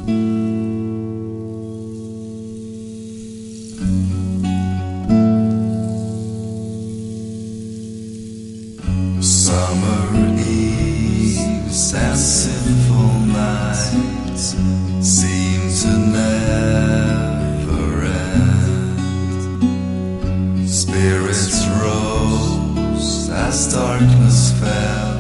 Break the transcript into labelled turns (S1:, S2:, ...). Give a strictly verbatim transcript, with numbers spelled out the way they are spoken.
S1: Summer eves and sinful nights seem to never end. Spirits rose as darkness fell.